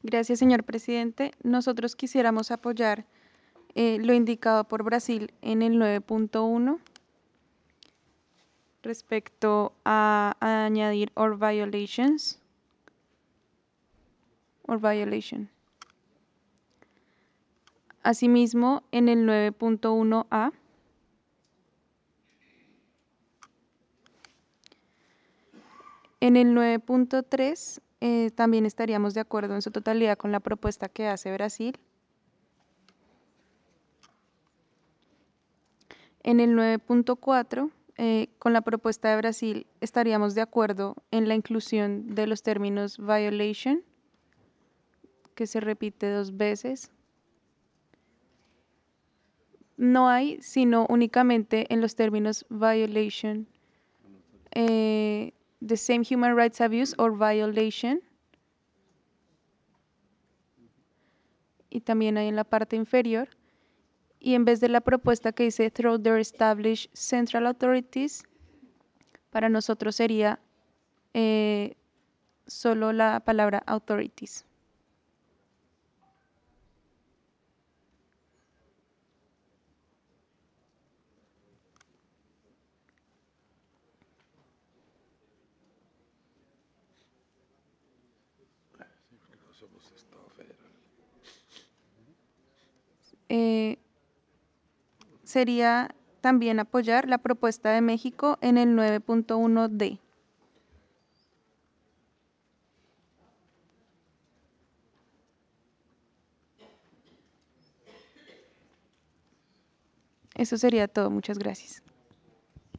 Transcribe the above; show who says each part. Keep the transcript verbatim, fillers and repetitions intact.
Speaker 1: Gracias, señor presidente. Nosotros quisiéramos apoyar eh, lo indicado por Brasil en el nueve punto uno respecto a, a añadir or violations or violation. Asimismo, en el nueve punto uno a, en el nueve punto tres eh, también estaríamos de acuerdo en su totalidad con la propuesta que hace Brasil. En el nueve punto cuatro, eh, con la propuesta de Brasil, estaríamos de acuerdo en la inclusión de los términos violation, que se repite dos veces. No hay, sino únicamente en los términos violation, eh, the same human rights abuse or violation. Y también hay en la parte inferior. Y en vez de la propuesta que dice through their established central authorities, para nosotros sería eh, solo la palabra authorities. Eh, sería también apoyar la propuesta de México en el nueve punto uno D. Eso sería todo. Muchas gracias.